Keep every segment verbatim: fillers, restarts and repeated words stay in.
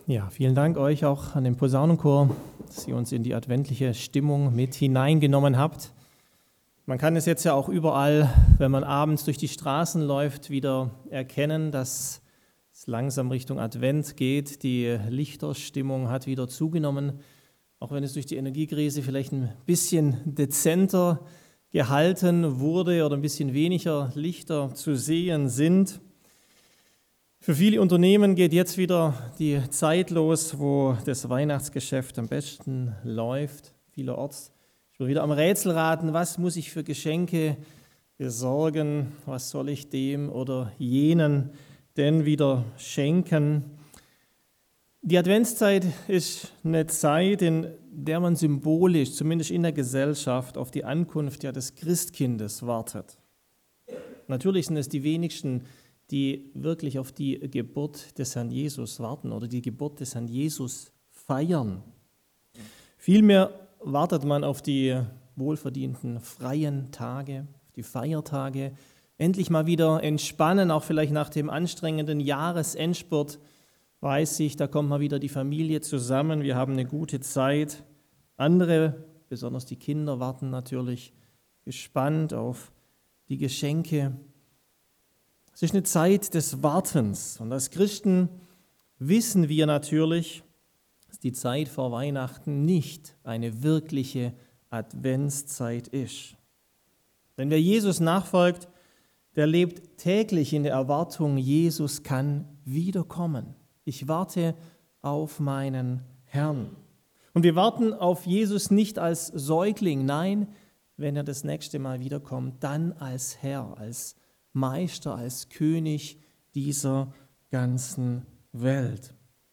Ja, vielen Dank euch auch an den Posaunenchor, dass ihr uns in die adventliche Stimmung mit hineingenommen habt. Man kann es jetzt ja auch überall, wenn man abends durch die Straßen läuft, wieder erkennen, dass es langsam Richtung Advent geht. Die Lichterstimmung hat wieder zugenommen, auch wenn es durch die Energiekrise vielleicht ein bisschen dezenter gehalten wurde oder ein bisschen weniger Lichter zu sehen sind. Für viele Unternehmen geht jetzt wieder die Zeit los, wo das Weihnachtsgeschäft am besten läuft. Vielerorts. Ich bin wieder am Rätselraten, was muss ich für Geschenke besorgen, was soll ich dem oder jenen denn wieder schenken. Die Adventszeit ist eine Zeit, in der man symbolisch, zumindest in der Gesellschaft, auf die Ankunft ja des Christkindes wartet. Natürlich sind es die wenigsten, die wirklich auf die Geburt des Herrn Jesus warten oder die Geburt des Herrn Jesus feiern. Vielmehr wartet man auf die wohlverdienten freien Tage, auf die Feiertage, endlich mal wieder entspannen, auch vielleicht nach dem anstrengenden Jahresendspurt, weiß ich, da kommt mal wieder die Familie zusammen, wir haben eine gute Zeit. Andere, besonders die Kinder, warten natürlich gespannt auf die Geschenke. Es ist eine Zeit des Wartens und als Christen wissen wir natürlich, dass die Zeit vor Weihnachten nicht eine wirkliche Adventszeit ist. Denn wer Jesus nachfolgt, der lebt täglich in der Erwartung, Jesus kann wiederkommen. Ich warte auf meinen Herrn. Und wir warten auf Jesus nicht als Säugling, nein, wenn er das nächste Mal wiederkommt, dann als Herr, als Meister, als König dieser ganzen Welt.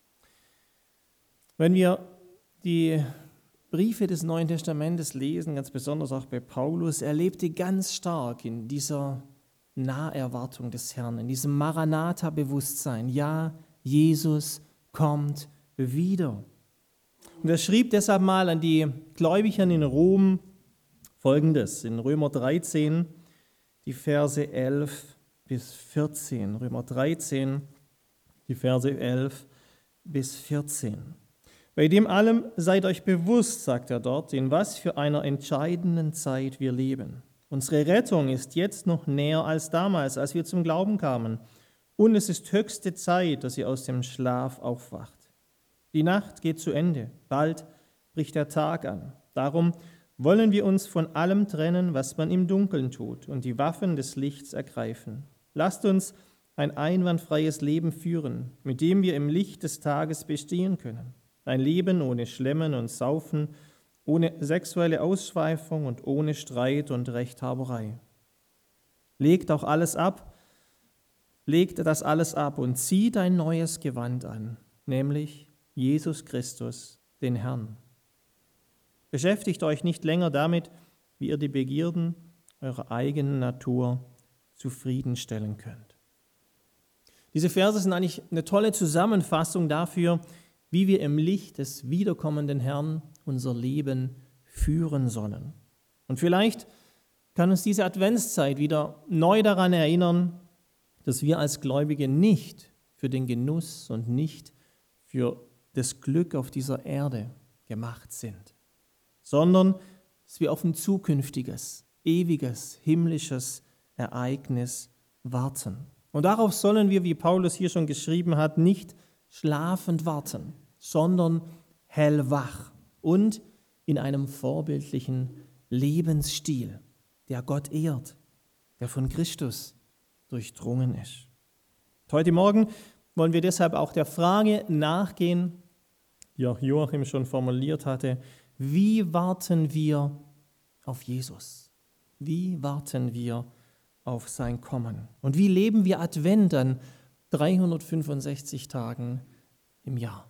Wenn wir die Briefe des Neuen Testamentes lesen, ganz besonders auch bei Paulus, er lebte ganz stark in dieser Naherwartung des Herrn, in diesem Maranatha-Bewusstsein. Ja, Jesus kommt wieder. Und er schrieb deshalb mal an die Gläubigen in Rom Folgendes, in Römer dreizehn, die Verse elf bis vierzehn. Römer dreizehn, die Verse elf bis vierzehn. Bei dem allem seid euch bewusst, sagt er dort, in was für einer entscheidenden Zeit wir leben. Unsere Rettung ist jetzt noch näher als damals, als wir zum Glauben kamen. Und es ist höchste Zeit, dass ihr aus dem Schlaf aufwacht. Die Nacht geht zu Ende, bald bricht der Tag an. Darum wollen wir uns von allem trennen, was man im Dunkeln tut, und die Waffen des Lichts ergreifen. Lasst uns ein einwandfreies Leben führen, mit dem wir im Licht des Tages bestehen können. Ein Leben ohne Schlemmen und Saufen, ohne sexuelle Ausschweifung und ohne Streit und Rechthaberei. Legt auch alles ab, legt das alles ab und zieht ein neues Gewand an, nämlich Jesus Christus, den Herrn. Beschäftigt euch nicht länger damit, wie ihr die Begierden eurer eigenen Natur zufriedenstellen könnt. Diese Verse sind eigentlich eine tolle Zusammenfassung dafür, wie wir im Licht des wiederkommenden Herrn unser Leben führen sollen. Und vielleicht kann uns diese Adventszeit wieder neu daran erinnern, dass wir als Gläubige nicht für den Genuss und nicht für das Glück auf dieser Erde gemacht sind, sondern dass wir auf ein zukünftiges, ewiges, himmlisches Ereignis warten. Und darauf sollen wir, wie Paulus hier schon geschrieben hat, nicht schlafend warten, sondern hellwach und in einem vorbildlichen Lebensstil, der Gott ehrt, der von Christus durchdrungen ist. Heute Morgen wollen wir deshalb auch der Frage nachgehen, die auch Joachim schon formuliert hatte: Wie warten wir auf Jesus? Wie warten wir auf sein Kommen? Und wie leben wir Advent an dreihundertfünfundsechzig Tagen im Jahr?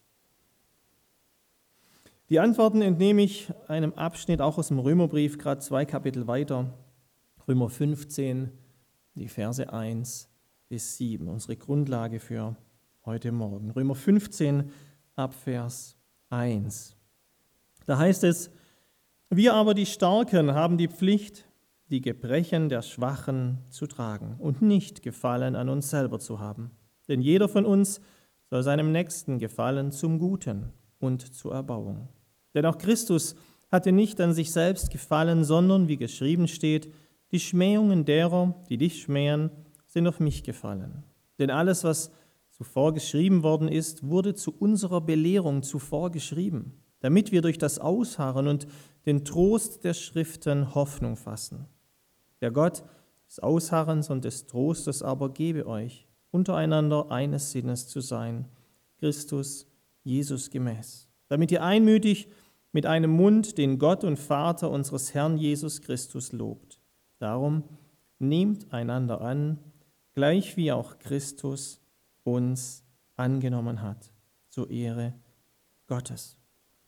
Die Antworten entnehme ich einem Abschnitt auch aus dem Römerbrief, gerade zwei Kapitel weiter, Römer fünfzehn, die Verse eins bis sieben, unsere Grundlage für heute Morgen. Römer fünfzehn, ab Vers eins. Da heißt es: Wir aber, die Starken, haben die Pflicht, die Gebrechen der Schwachen zu tragen und nicht Gefallen an uns selber zu haben. Denn jeder von uns soll seinem Nächsten gefallen zum Guten und zur Erbauung. Denn auch Christus hatte nicht an sich selbst gefallen, sondern, wie geschrieben steht, die Schmähungen derer, die dich schmähen, sind auf mich gefallen. Denn alles, was zuvor geschrieben worden ist, wurde zu unserer Belehrung zuvor geschrieben, damit wir durch das Ausharren und den Trost der Schriften Hoffnung fassen. Der Gott des Ausharrens und des Trostes aber gebe euch, untereinander eines Sinnes zu sein, Christus Jesus gemäß, damit ihr einmütig mit einem Mund den Gott und Vater unseres Herrn Jesus Christus lobt. Darum nehmt einander an, gleich wie auch Christus uns angenommen hat, zur Ehre Gottes.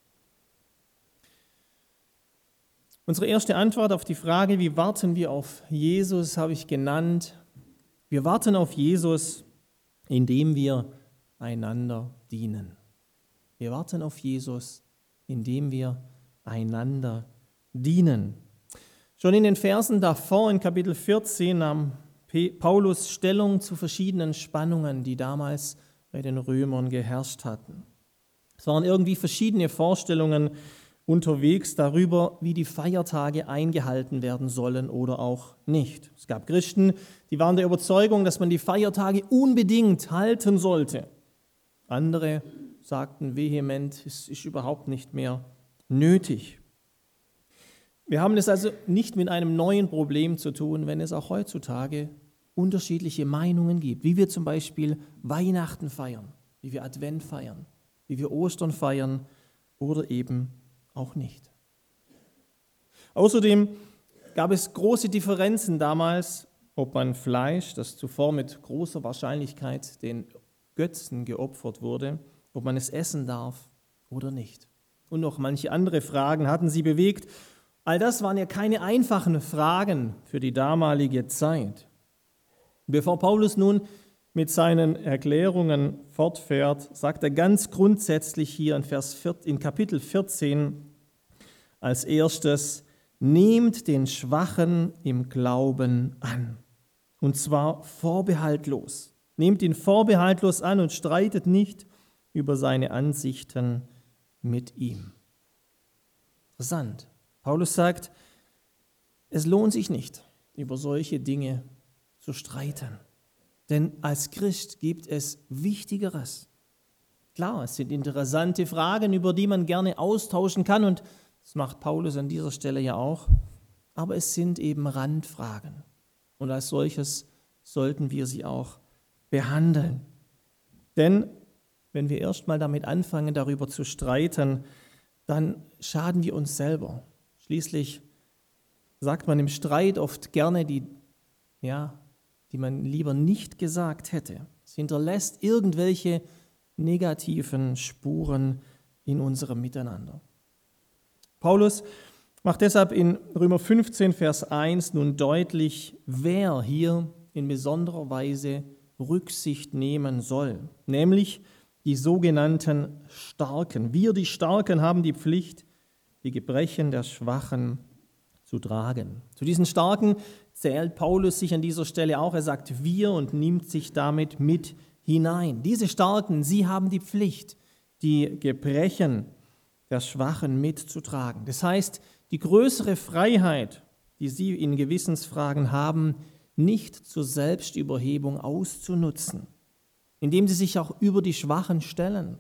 Unsere erste Antwort auf die Frage, wie warten wir auf Jesus, habe ich genannt. Wir warten auf Jesus, indem wir einander dienen. Wir warten auf Jesus, indem wir einander dienen. Schon in den Versen davor, in Kapitel vierzehn, nahm Paulus Stellung zu verschiedenen Spannungen, die damals bei den Römern geherrscht hatten. Es waren irgendwie verschiedene Vorstellungen unterwegs darüber, wie die Feiertage eingehalten werden sollen oder auch nicht. Es gab Christen, die waren der Überzeugung, dass man die Feiertage unbedingt halten sollte. Andere sagten vehement, es ist überhaupt nicht mehr nötig. Wir haben es also nicht mit einem neuen Problem zu tun, wenn es auch heutzutage unterschiedliche Meinungen gibt, wie wir zum Beispiel Weihnachten feiern, wie wir Advent feiern, wie wir Ostern feiern oder eben auch nicht. Außerdem gab es große Differenzen damals, ob man Fleisch, das zuvor mit großer Wahrscheinlichkeit den Götzen geopfert wurde, ob man es essen darf oder nicht. Und noch manche andere Fragen hatten sie bewegt. All das waren ja keine einfachen Fragen für die damalige Zeit. Bevor Paulus nun mit seinen Erklärungen fortfährt, sagt er ganz grundsätzlich hier in, Vers vier, in Kapitel vierzehn als erstes, nehmt den Schwachen im Glauben an, und zwar vorbehaltlos. Nehmt ihn vorbehaltlos an und streitet nicht über seine Ansichten mit ihm. Interessant. Paulus sagt, es lohnt sich nicht, über solche Dinge zu streiten. Denn als Christ gibt es Wichtigeres. Klar, es sind interessante Fragen, über die man gerne austauschen kann, und das macht Paulus an dieser Stelle ja auch, aber es sind eben Randfragen. Und als solches sollten wir sie auch behandeln. Denn wenn wir erstmal damit anfangen, darüber zu streiten, dann schaden wir uns selber. Schließlich sagt man im Streit oft gerne die, ja, die man lieber nicht gesagt hätte. Es hinterlässt irgendwelche negativen Spuren in unserem Miteinander. Paulus macht deshalb in Römer fünfzehn, Vers eins nun deutlich, wer hier in besonderer Weise Rücksicht nehmen soll, nämlich die sogenannten Starken. Wir, die Starken, haben die Pflicht, die Gebrechen der Schwachen zu tragen. Zu diesen Starken zählt Paulus sich an dieser Stelle auch. Er sagt wir und nimmt sich damit mit hinein. Diese Starken, sie haben die Pflicht, die Gebrechen der Schwachen mitzutragen. Das heißt, die größere Freiheit, die sie in Gewissensfragen haben, nicht zur Selbstüberhebung auszunutzen, indem sie sich auch über die Schwachen stellen.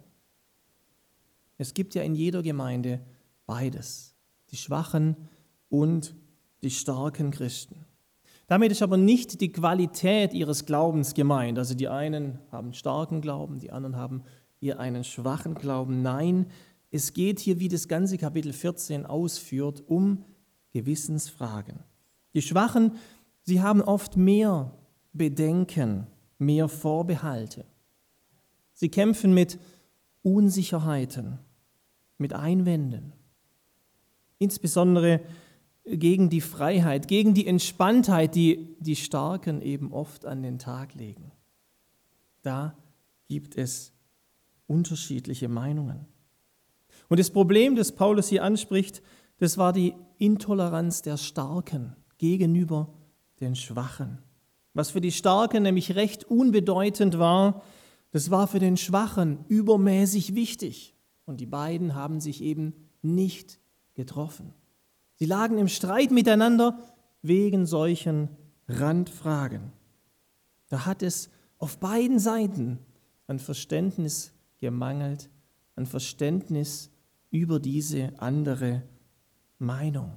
Es gibt ja in jeder Gemeinde beides, die Schwachen und die starken Christen. Damit ist aber nicht die Qualität ihres Glaubens gemeint. Also die einen haben starken Glauben, die anderen haben eher einen schwachen Glauben. Nein, es geht hier, wie das ganze Kapitel vierzehn ausführt, um Gewissensfragen. Die Schwachen, sie haben oft mehr Bedenken, mehr Vorbehalte. Sie kämpfen mit Unsicherheiten, mit Einwänden, insbesondere gegen die Freiheit, gegen die Entspanntheit, die die Starken eben oft an den Tag legen. Da gibt es unterschiedliche Meinungen. Und das Problem, das Paulus hier anspricht, das war die Intoleranz der Starken gegenüber den Schwachen. Was für die Starken nämlich recht unbedeutend war, Das war für den Schwachen übermäßig wichtig. Und die beiden haben sich eben nicht getroffen. Sie lagen im Streit miteinander wegen solchen Randfragen. Da hat es auf beiden Seiten an Verständnis gemangelt, an Verständnis über diese andere Meinung.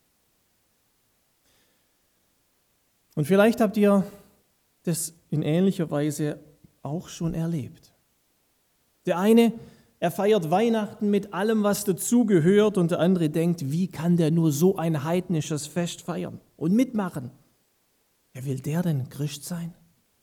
Und vielleicht habt ihr das in ähnlicher Weise auch schon erlebt. Der eine, er feiert Weihnachten mit allem, was dazugehört, und der andere denkt, wie kann der nur so ein heidnisches Fest feiern und mitmachen? Ja, will der denn Christ sein?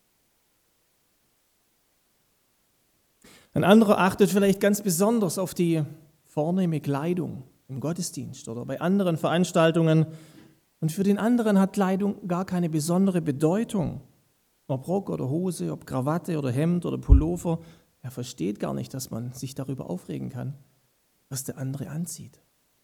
Ein anderer achtet vielleicht ganz besonders auf die vornehme Kleidung im Gottesdienst oder bei anderen Veranstaltungen. Und für den anderen hat Kleidung gar keine besondere Bedeutung. Ob Rock oder Hose, ob Krawatte oder Hemd oder Pullover. Er versteht gar nicht, dass man sich darüber aufregen kann, was der andere anzieht.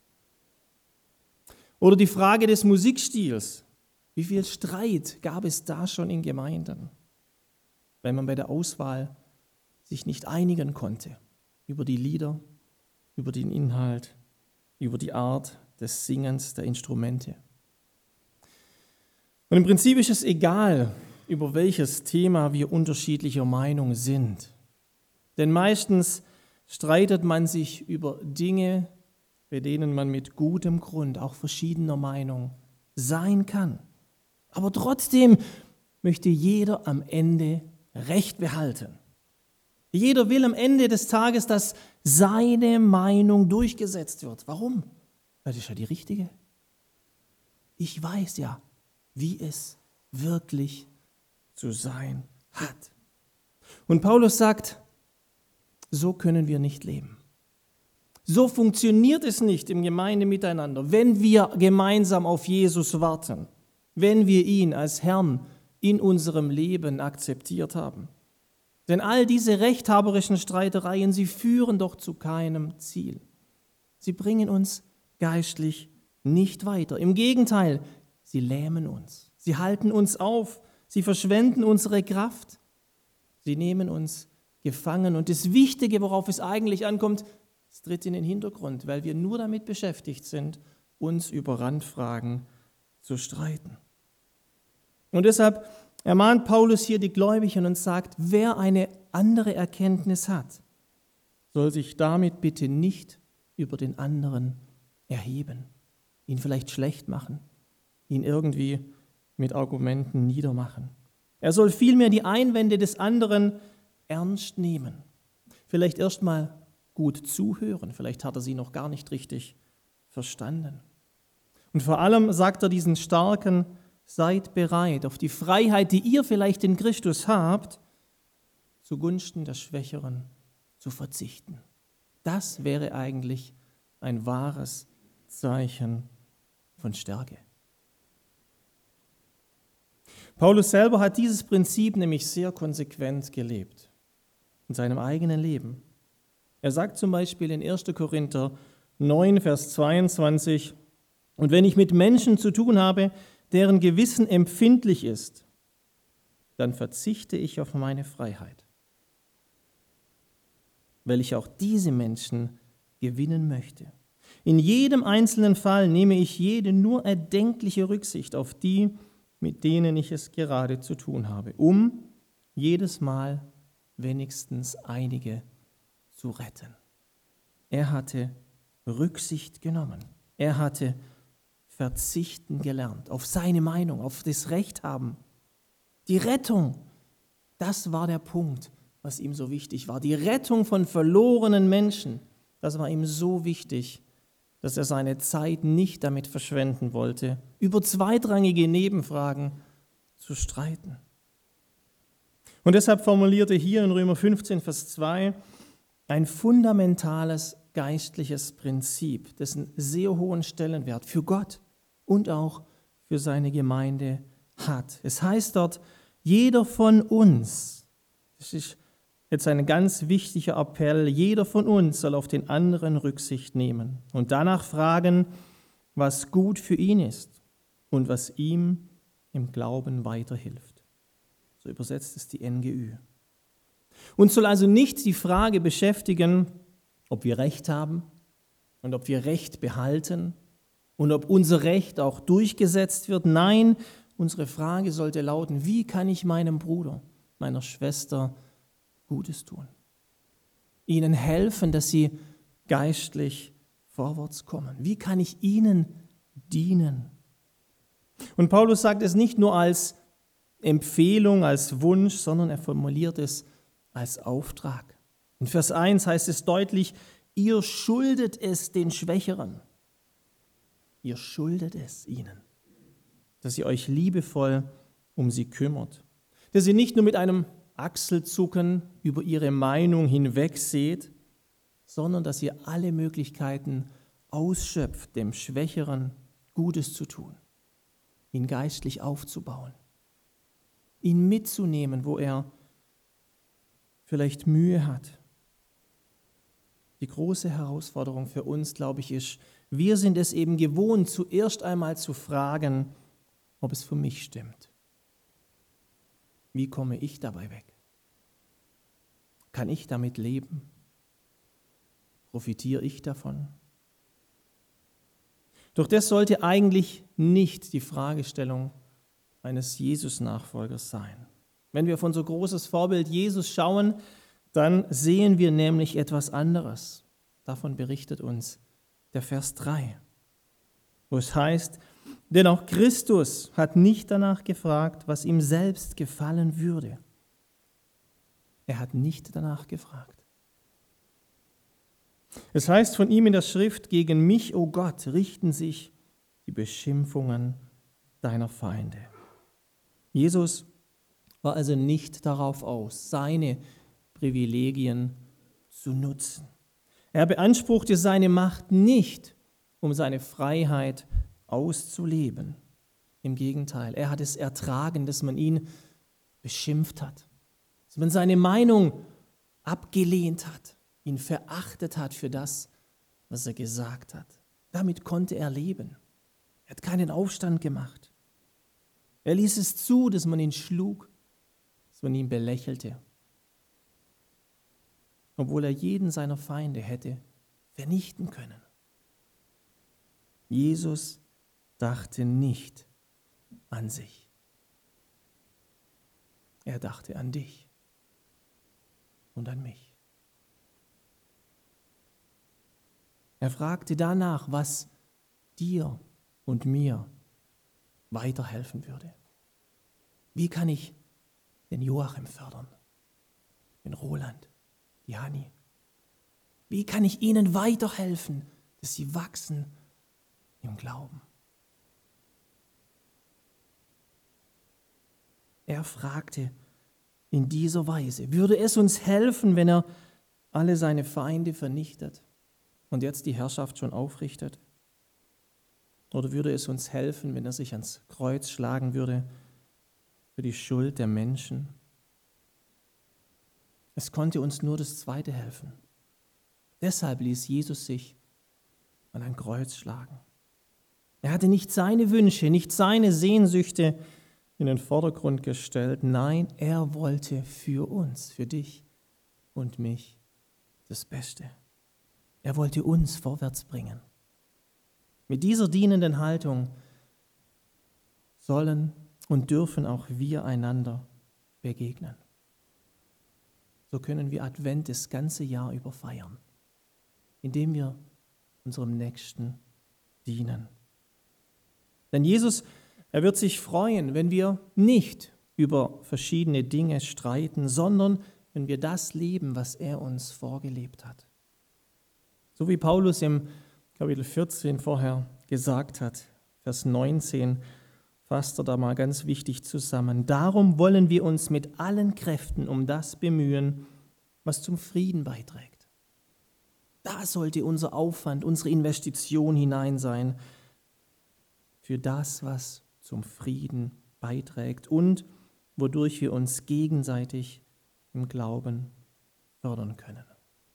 Oder die Frage des Musikstils. Wie viel Streit gab es da schon in Gemeinden, weil man bei der Auswahl sich nicht einigen konnte über die Lieder, über den Inhalt, über die Art des Singens der Instrumente. Und im Prinzip ist es egal, über welches Thema wir unterschiedlicher Meinung sind. Denn meistens streitet man sich über Dinge, bei denen man mit gutem Grund auch verschiedener Meinung sein kann. Aber trotzdem möchte jeder am Ende Recht behalten. Jeder will am Ende des Tages, dass seine Meinung durchgesetzt wird. Warum? Weil das ist ja die richtige. Ich weiß ja, wie es wirklich zu sein hat. Und Paulus sagt, so können wir nicht leben. So funktioniert es nicht im Gemeindemiteinander, wenn wir gemeinsam auf Jesus warten, wenn wir ihn als Herrn in unserem Leben akzeptiert haben. Denn all diese rechthaberischen Streitereien, sie führen doch zu keinem Ziel. Sie bringen uns geistlich nicht weiter. Im Gegenteil, sie lähmen uns. Sie halten uns auf. Sie verschwenden unsere Kraft. Sie nehmen uns gefangen. Und das Wichtige, worauf es eigentlich ankommt, es tritt in den Hintergrund, weil wir nur damit beschäftigt sind, uns über Randfragen zu streiten. Und deshalb ermahnt Paulus hier die Gläubigen und sagt, wer eine andere Erkenntnis hat, soll sich damit bitte nicht über den anderen erheben, ihn vielleicht schlecht machen, ihn irgendwie mit Argumenten niedermachen. Er soll vielmehr die Einwände des anderen ernst nehmen, vielleicht erstmal gut zuhören, vielleicht hat er sie noch gar nicht richtig verstanden. Und vor allem sagt er diesen starken, seid bereit, auf die Freiheit, die ihr vielleicht in Christus habt, zugunsten der Schwächeren zu verzichten. Das wäre eigentlich ein wahres Zeichen von Stärke. Paulus selber hat dieses Prinzip nämlich sehr konsequent gelebt in seinem eigenen Leben. Er sagt zum Beispiel in erster Korinther neun, Vers zweiundzwanzig, und wenn ich mit Menschen zu tun habe, deren Gewissen empfindlich ist, dann verzichte ich auf meine Freiheit, weil ich auch diese Menschen gewinnen möchte. In jedem einzelnen Fall nehme ich jede nur erdenkliche Rücksicht auf die, mit denen ich es gerade zu tun habe, um jedes Mal wenigstens einige zu retten. Er hatte Rücksicht genommen. Er hatte verzichten gelernt, auf seine Meinung, auf das Recht haben. Die Rettung, das war der Punkt, was ihm so wichtig war. Die Rettung von verlorenen Menschen, das war ihm so wichtig, dass er seine Zeit nicht damit verschwenden wollte, über zweitrangige Nebenfragen zu streiten. Und deshalb formulierte hier in Römer fünfzehn, Vers zwei ein fundamentales geistliches Prinzip, dessen sehr hohen Stellenwert für Gott und auch für seine Gemeinde hat. Es heißt dort, jeder von uns, das ist jetzt ein ganz wichtiger Appell, jeder von uns soll auf den anderen Rücksicht nehmen und danach fragen, was gut für ihn ist und was ihm im Glauben weiterhilft. So übersetzt es die N G Ü. Uns soll also nicht die Frage beschäftigen, ob wir Recht haben und ob wir Recht behalten und ob unser Recht auch durchgesetzt wird. Nein, unsere Frage sollte lauten, wie kann ich meinem Bruder, meiner Schwester Gutes tun? Ihnen helfen, dass sie geistlich vorwärts kommen. Wie kann ich ihnen dienen? Und Paulus sagt es nicht nur als Empfehlung, als Wunsch, sondern er formuliert es als Auftrag. In Vers eins heißt es deutlich, ihr schuldet es den Schwächeren. Ihr schuldet es ihnen, dass ihr euch liebevoll um sie kümmert. Dass ihr nicht nur mit einem Achselzucken über ihre Meinung hinwegseht, sondern dass ihr alle Möglichkeiten ausschöpft, dem Schwächeren Gutes zu tun, ihn geistlich aufzubauen, ihn mitzunehmen, wo er vielleicht Mühe hat. Die große Herausforderung für uns, glaube ich, ist, wir sind es eben gewohnt, zuerst einmal zu fragen, ob es für mich stimmt. Wie komme ich dabei weg? Kann ich damit leben? Profitiere ich davon? Doch das sollte eigentlich nicht die Fragestellung eines Jesus-Nachfolgers sein. Wenn wir auf unser großes Vorbild Jesus schauen, dann sehen wir nämlich etwas anderes. Davon berichtet uns der Vers drei, wo es heißt, denn auch Christus hat nicht danach gefragt, was ihm selbst gefallen würde. Er hat nicht danach gefragt. Es heißt von ihm in der Schrift, gegen mich, o Gott, richten sich die Beschimpfungen deiner Feinde. Jesus war also nicht darauf aus, seine Privilegien zu nutzen. Er beanspruchte seine Macht nicht, um seine Freiheit auszuleben. Im Gegenteil, er hat es ertragen, dass man ihn beschimpft hat, dass man seine Meinung abgelehnt hat, ihn verachtet hat für das, was er gesagt hat. Damit konnte er leben. Er hat keinen Aufstand gemacht. Er ließ es zu, dass man ihn schlug, dass man ihn belächelte, obwohl er jeden seiner Feinde hätte vernichten können. Jesus dachte nicht an sich. Er dachte an dich und an mich. Er fragte danach, was dir und mir weiterhelfen würde. Wie kann ich den Joachim fördern, den Roland, die Hanni? Wie kann ich ihnen weiterhelfen, dass sie wachsen im Glauben? Er fragte in dieser Weise, würde es uns helfen, wenn er alle seine Feinde vernichtet und jetzt die Herrschaft schon aufrichtet? Oder würde es uns helfen, wenn er sich ans Kreuz schlagen würde für die Schuld der Menschen? Es konnte uns nur das Zweite helfen. Deshalb ließ Jesus sich an ein Kreuz schlagen. Er hatte nicht seine Wünsche, nicht seine Sehnsüchte in den Vordergrund gestellt. Nein, er wollte für uns, für dich und mich das Beste. Er wollte uns vorwärts bringen. Mit dieser dienenden Haltung sollen und dürfen auch wir einander begegnen. So können wir Advent das ganze Jahr über feiern, indem wir unserem Nächsten dienen. Denn Jesus, er wird sich freuen, wenn wir nicht über verschiedene Dinge streiten, sondern wenn wir das leben, was er uns vorgelebt hat. So wie Paulus im Kapitel vierzehn vorher gesagt hat, Vers neunzehn, fasst er da mal ganz wichtig zusammen. Darum wollen wir uns mit allen Kräften um das bemühen, was zum Frieden beiträgt. Da sollte unser Aufwand, unsere Investition hinein sein, für das, was zum Frieden beiträgt und wodurch wir uns gegenseitig im Glauben fördern können.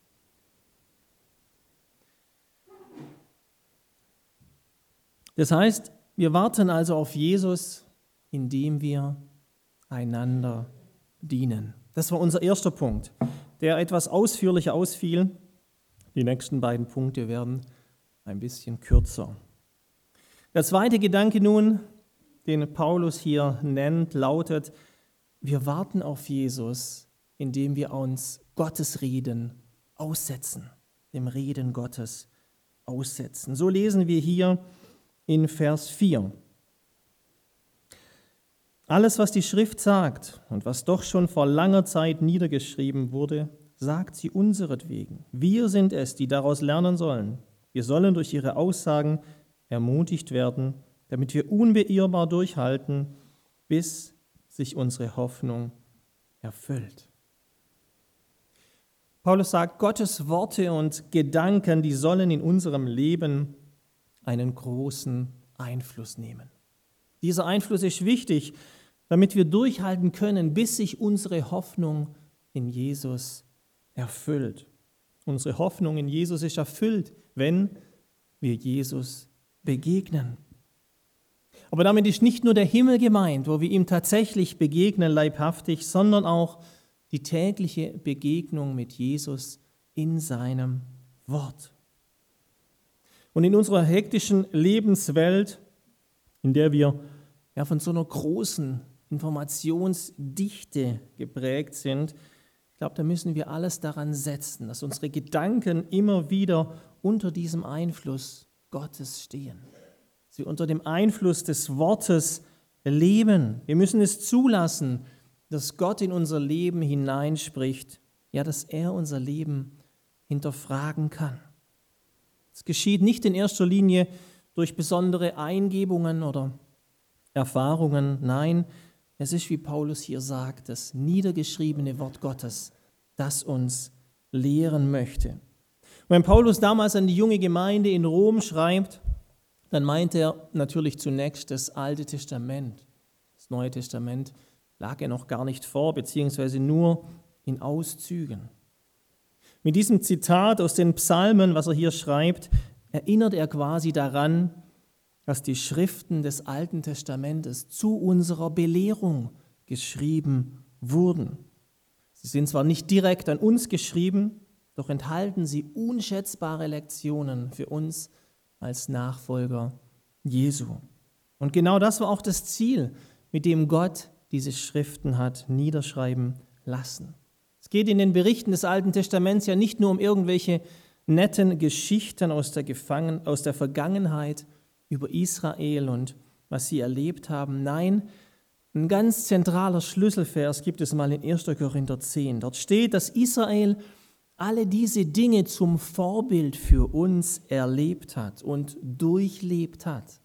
Das heißt, wir warten also auf Jesus, indem wir einander dienen. Das war unser erster Punkt, der etwas ausführlicher ausfiel. Die nächsten beiden Punkte werden ein bisschen kürzer. Der zweite Gedanke nun, den Paulus hier nennt, lautet: Wir warten auf Jesus, indem wir uns Gottes Reden aussetzen, dem Reden Gottes aussetzen. So lesen wir hier in Vers vier. Alles, was die Schrift sagt und was doch schon vor langer Zeit niedergeschrieben wurde, sagt sie unseretwegen. Wir sind es, die daraus lernen sollen. Wir sollen durch ihre Aussagen ermutigt werden, damit wir unbeirrbar durchhalten, bis sich unsere Hoffnung erfüllt. Paulus sagt, Gottes Worte und Gedanken, die sollen in unserem Leben einen großen Einfluss nehmen. Dieser Einfluss ist wichtig, damit wir durchhalten können, bis sich unsere Hoffnung in Jesus erfüllt. Unsere Hoffnung in Jesus ist erfüllt, wenn wir Jesus begegnen. Aber damit ist nicht nur der Himmel gemeint, wo wir ihm tatsächlich begegnen, leibhaftig, sondern auch die tägliche Begegnung mit Jesus in seinem Wort. Und in unserer hektischen Lebenswelt, in der wir ja von so einer großen Informationsdichte geprägt sind, ich glaube, da müssen wir alles daran setzen, dass unsere Gedanken immer wieder unter diesem Einfluss Gottes stehen. Dass wir unter dem Einfluss des Wortes leben. Wir müssen es zulassen, dass Gott in unser Leben hineinspricht, ja, dass er unser Leben hinterfragen kann. Es geschieht nicht in erster Linie durch besondere Eingebungen oder Erfahrungen, nein, es ist, wie Paulus hier sagt, das niedergeschriebene Wort Gottes, das uns lehren möchte. Und wenn Paulus damals an die junge Gemeinde in Rom schreibt, dann meint er natürlich zunächst das Alte Testament. Das Neue Testament lag er noch gar nicht vor, beziehungsweise nur in Auszügen. Mit diesem Zitat aus den Psalmen, was er hier schreibt, erinnert er quasi daran, dass die Schriften des Alten Testamentes zu unserer Belehrung geschrieben wurden. Sie sind zwar nicht direkt an uns geschrieben, doch enthalten sie unschätzbare Lektionen für uns als Nachfolger Jesu. Und genau das war auch das Ziel, mit dem Gott diese Schriften hat niederschreiben lassen. Es geht in den Berichten des Alten Testaments ja nicht nur um irgendwelche netten Geschichten aus der, Gefangen- aus der Vergangenheit über Israel und was sie erlebt haben. Nein, ein ganz zentraler Schlüsselvers gibt es mal in erster Korinther zehn. Dort steht, dass Israel alle diese Dinge zum Vorbild für uns erlebt hat und durchlebt hat.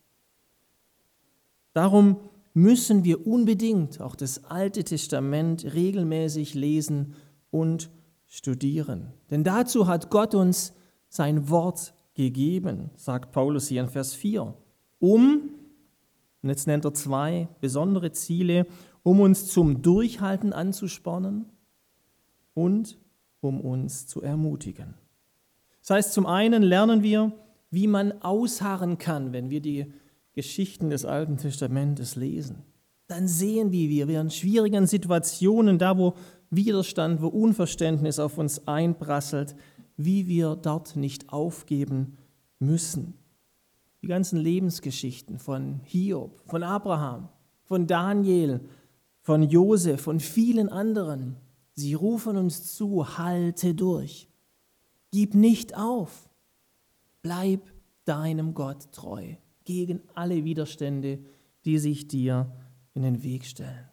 Darum müssen wir unbedingt auch das Alte Testament regelmäßig lesen und studieren. Denn dazu hat Gott uns sein Wort gegeben, sagt Paulus hier in Vers vier, um, und jetzt nennt er zwei besondere Ziele, um uns zum Durchhalten anzuspornen und um uns zu ermutigen. Das heißt, zum einen lernen wir, wie man ausharren kann, wenn wir die Geschichten des Alten Testamentes lesen. Dann sehen wir, wie wir in schwierigen Situationen, da wo Widerstand, wo Unverständnis auf uns einprasselt, wie wir dort nicht aufgeben müssen. Die ganzen Lebensgeschichten von Hiob, von Abraham, von Daniel, von Josef, von vielen anderen, sie rufen uns zu, halte durch, gib nicht auf, bleib deinem Gott treu gegen alle Widerstände, die sich dir in den Weg stellen.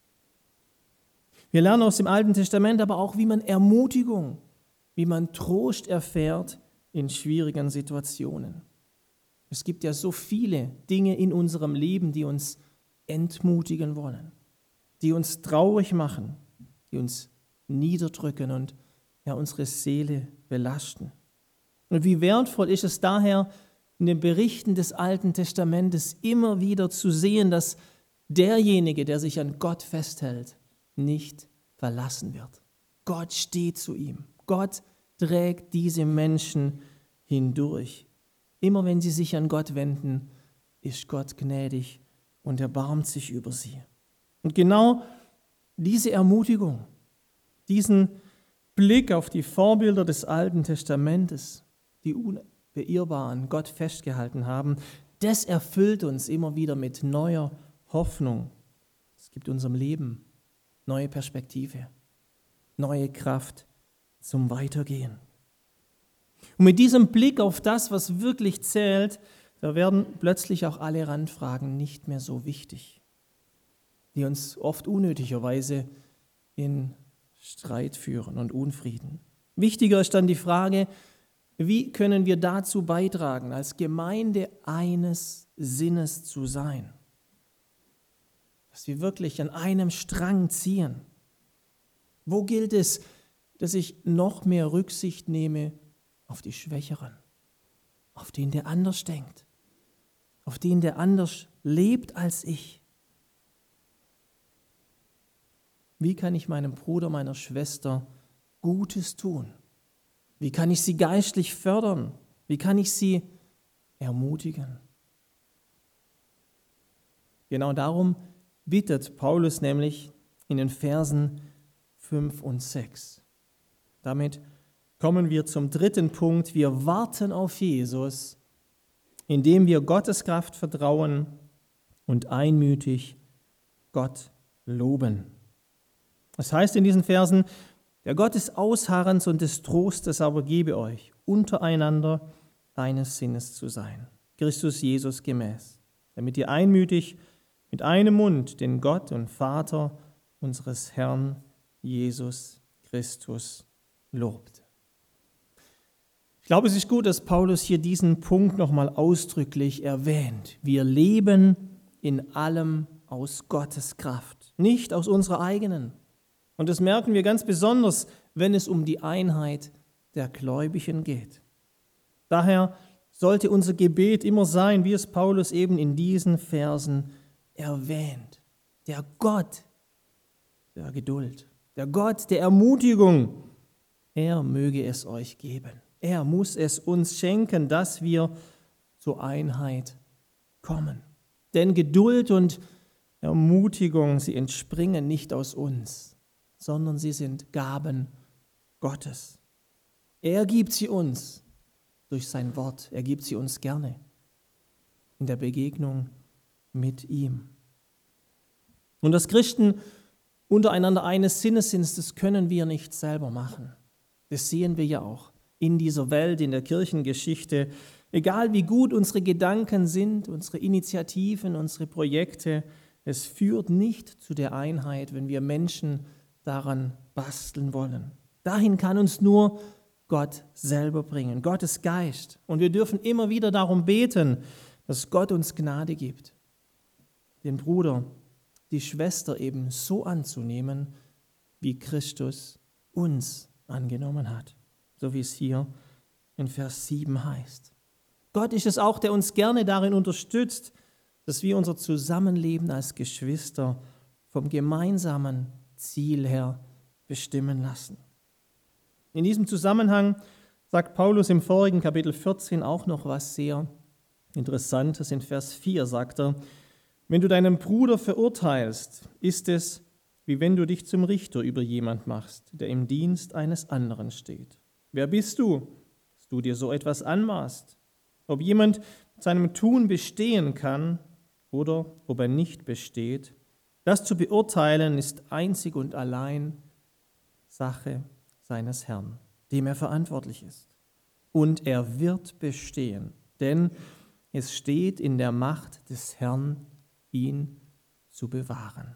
Wir lernen aus dem Alten Testament aber auch, wie man Ermutigung, wie man Trost erfährt in schwierigen Situationen. Es gibt ja so viele Dinge in unserem Leben, die uns entmutigen wollen, die uns traurig machen, die uns niederdrücken und ja, unsere Seele belasten. Und wie wertvoll ist es daher, in den Berichten des Alten Testamentes immer wieder zu sehen, dass derjenige, der sich an Gott festhält, nicht verlassen wird. Gott steht zu ihm. Gott trägt diese Menschen hindurch. Immer wenn sie sich an Gott wenden, ist Gott gnädig und erbarmt sich über sie. Und genau diese Ermutigung, Diesen Blick auf die Vorbilder des Alten Testamentes, die unbeirrbar an Gott festgehalten haben, das erfüllt uns immer wieder mit neuer Hoffnung. Es gibt unserem Leben neue Perspektive, neue Kraft zum Weitergehen. Und mit diesem Blick auf das, was wirklich zählt, da werden plötzlich auch alle Randfragen nicht mehr so wichtig, die uns oft unnötigerweise in Streit führen und Unfrieden. Wichtiger ist dann die Frage, wie können wir dazu beitragen, als Gemeinde eines Sinnes zu sein? Dass wir wirklich an einem Strang ziehen. Wo gilt es, dass ich noch mehr Rücksicht nehme auf die Schwächeren, auf den, der anders denkt, auf den, der anders lebt als ich? Wie kann ich meinem Bruder, meiner Schwester Gutes tun? Wie kann ich sie geistlich fördern? Wie kann ich sie ermutigen? Genau darum bittet Paulus nämlich in den Versen fünf und sechs. Damit kommen wir zum dritten Punkt. Wir warten auf Jesus, indem wir Gottes Kraft vertrauen und einmütig Gott loben. Das heißt in diesen Versen, der Gott des Ausharrens und des Trostes aber gebe euch, untereinander eines Sinnes zu sein, Christus Jesus gemäß, damit ihr einmütig mit einem Mund den Gott und Vater unseres Herrn Jesus Christus lobt. Ich glaube, es ist gut, dass Paulus hier diesen Punkt nochmal ausdrücklich erwähnt. Wir leben in allem aus Gottes Kraft, nicht aus unserer eigenen. Und das merken wir ganz besonders, wenn es um die Einheit der Gläubigen geht. Daher sollte unser Gebet immer sein, wie es Paulus eben in diesen Versen erwähnt. Der Gott der Geduld, der Gott der Ermutigung, er möge es euch geben. Er muss es uns schenken, dass wir zur Einheit kommen. Denn Geduld und Ermutigung, sie entspringen nicht aus uns, sondern sie sind Gaben Gottes. Er gibt sie uns durch sein Wort. Er gibt sie uns gerne in der Begegnung mit ihm. Und dass Christen untereinander eines Sinnes sind, das können wir nicht selber machen. Das sehen wir ja auch in dieser Welt, in der Kirchengeschichte. Egal wie gut unsere Gedanken sind, unsere Initiativen, unsere Projekte, es führt nicht zu der Einheit, wenn wir Menschen daran basteln wollen. Dahin kann uns nur Gott selber bringen, Gottes Geist. Und wir dürfen immer wieder darum beten, dass Gott uns Gnade gibt, den Bruder, die Schwester eben so anzunehmen, wie Christus uns angenommen hat, so wie es hier in Vers sieben heißt. Gott ist es auch, der uns gerne darin unterstützt, dass wir unser Zusammenleben als Geschwister vom gemeinsamen Ziel her bestimmen lassen. In diesem Zusammenhang sagt Paulus im vorigen Kapitel vierzehn auch noch was sehr Interessantes. In Vers vier sagt er, wenn du deinen Bruder verurteilst, ist es, wie wenn du dich zum Richter über jemand machst, der im Dienst eines anderen steht. Wer bist du, dass du dir so etwas anmaßt? Ob jemand mit seinem Tun bestehen kann oder ob er nicht besteht, das zu beurteilen ist einzig und allein Sache seines Herrn, dem er verantwortlich ist. Und er wird bestehen, denn es steht in der Macht des Herrn, ihn zu bewahren.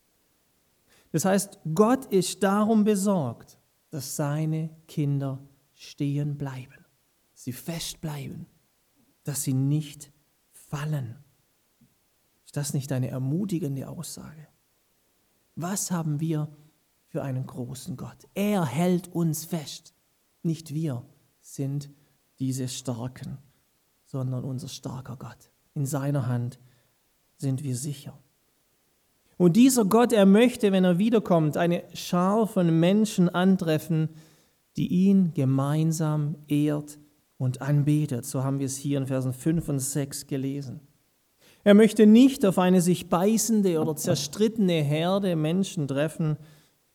Das heißt, Gott ist darum besorgt, dass seine Kinder stehen bleiben, sie fest bleiben, dass sie nicht fallen. Ist das nicht eine ermutigende Aussage? Was haben wir für einen großen Gott? Er hält uns fest. Nicht wir sind diese Starken, sondern unser starker Gott. In seiner Hand sind wir sicher. Und dieser Gott, er möchte, wenn er wiederkommt, eine Schar von Menschen antreffen, die ihn gemeinsam ehrt und anbetet. So haben wir es hier in Versen fünf und sechs gelesen. Er möchte nicht auf eine sich beißende oder zerstrittene Herde Menschen treffen,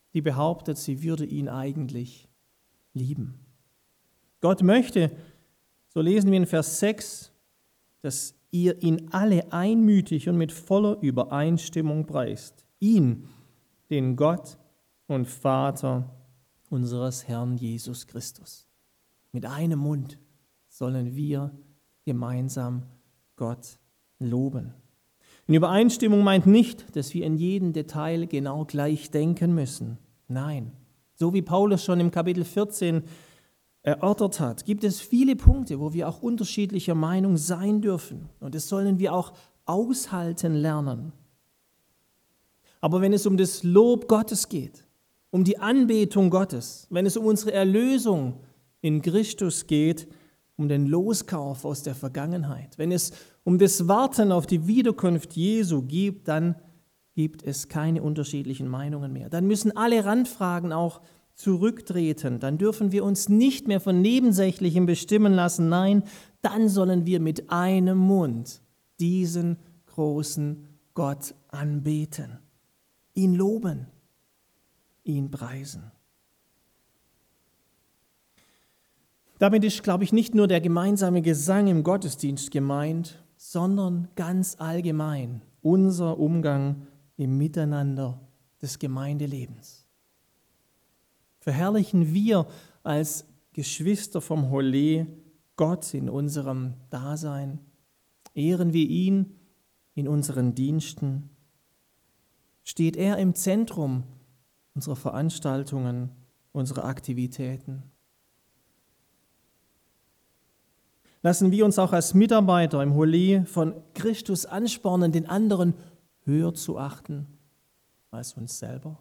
die behauptet, sie würde ihn eigentlich lieben. Gott möchte, so lesen wir in Vers sechs, dass ihr ihn alle einmütig und mit voller Übereinstimmung preist. Ihn, den Gott und Vater unseres Herrn Jesus Christus. Mit einem Mund sollen wir gemeinsam Gott loben. In Übereinstimmung meint nicht, dass wir in jedem Detail genau gleich denken müssen. Nein, so wie Paulus schon im Kapitel vierzehn erörtert hat, gibt es viele Punkte, wo wir auch unterschiedlicher Meinung sein dürfen. Und das sollen wir auch aushalten lernen. Aber wenn es um das Lob Gottes geht, um die Anbetung Gottes, wenn es um unsere Erlösung in Christus geht, um den Loskauf aus der Vergangenheit, wenn es um das Warten auf die Wiederkunft Jesu geht, dann gibt es keine unterschiedlichen Meinungen mehr. Dann müssen alle Randfragen auch zurücktreten. Dann dürfen wir uns nicht mehr von Nebensächlichem bestimmen lassen. Nein, dann sollen wir mit einem Mund diesen großen Gott anbeten, ihn loben, ihn preisen. Damit ist, glaube ich, nicht nur der gemeinsame Gesang im Gottesdienst gemeint, sondern ganz allgemein unser Umgang im Miteinander des Gemeindelebens. Verherrlichen wir als Geschwister vom Holä Gott in unserem Dasein, ehren wir ihn in unseren Diensten, steht er im Zentrum unserer Veranstaltungen, unserer Aktivitäten. Lassen wir uns auch als Mitarbeiter im Holä von Christus anspornen, den anderen höher zu achten als uns selber.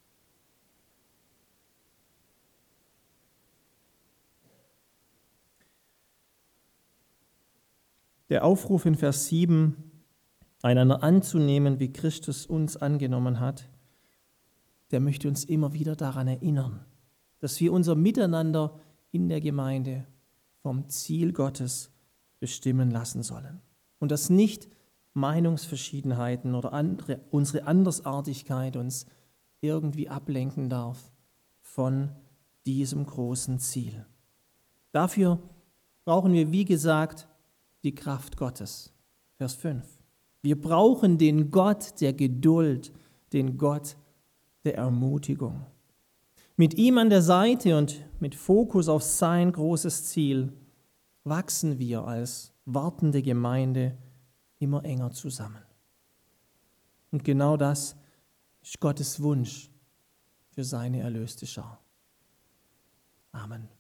Der Aufruf in Vers sieben, einander anzunehmen, wie Christus uns angenommen hat, der möchte uns immer wieder daran erinnern, dass wir unser Miteinander in der Gemeinde vom Ziel Gottes bestimmen lassen sollen. Und dass nicht Meinungsverschiedenheiten oder andere, unsere Andersartigkeit uns irgendwie ablenken darf von diesem großen Ziel. Dafür brauchen wir, wie gesagt, die Kraft Gottes. Vers fünf. Wir brauchen den Gott der Geduld, den Gott der Ermutigung. Mit ihm an der Seite und mit Fokus auf sein großes Ziel wachsen wir als wartende Gemeinde immer enger zusammen. Und genau das ist Gottes Wunsch für seine erlöste Schar. Amen.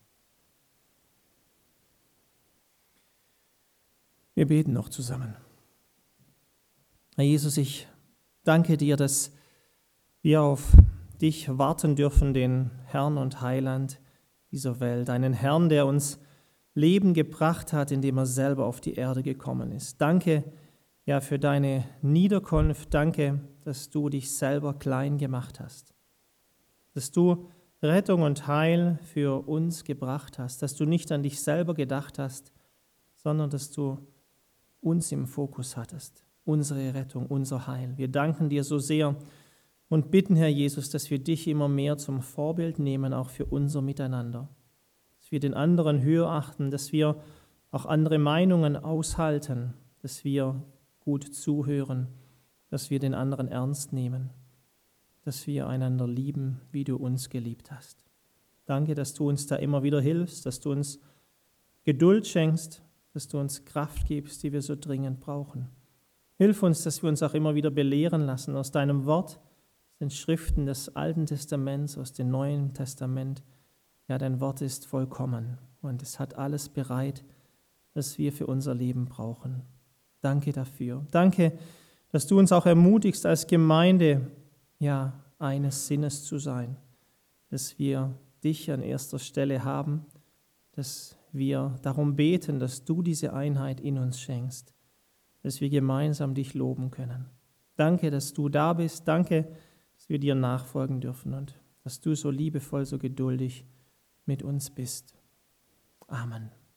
Wir beten noch zusammen. Herr Jesus, ich danke dir, dass wir auf dich warten dürfen, den Herrn und Heiland dieser Welt, einen Herrn, der uns Leben gebracht hat, indem er selber auf die Erde gekommen ist. Danke, ja, für deine Niederkunft. Danke, dass du dich selber klein gemacht hast, dass du Rettung und Heil für uns gebracht hast, dass du nicht an dich selber gedacht hast, sondern dass du uns im Fokus hattest, unsere Rettung, unser Heil. Wir danken dir so sehr und bitten, Herr Jesus, dass wir dich immer mehr zum Vorbild nehmen, auch für unser Miteinander. Dass wir den anderen höher achten, dass wir auch andere Meinungen aushalten, dass wir gut zuhören, dass wir den anderen ernst nehmen, dass wir einander lieben, wie du uns geliebt hast. Danke, dass du uns da immer wieder hilfst, dass du uns Geduld schenkst, dass du uns Kraft gibst, die wir so dringend brauchen. Hilf uns, dass wir uns auch immer wieder belehren lassen aus deinem Wort, aus den Schriften des Alten Testaments, aus dem Neuen Testament. Ja, dein Wort ist vollkommen und es hat alles bereit, was wir für unser Leben brauchen. Danke dafür. Danke, dass du uns auch ermutigst, als Gemeinde, ja, eines Sinnes zu sein, dass wir dich an erster Stelle haben, dass wir darum beten, dass du diese Einheit in uns schenkst, dass wir gemeinsam dich loben können. Danke, dass du da bist. Danke, dass wir dir nachfolgen dürfen und dass du so liebevoll, so geduldig mit uns bist. Amen.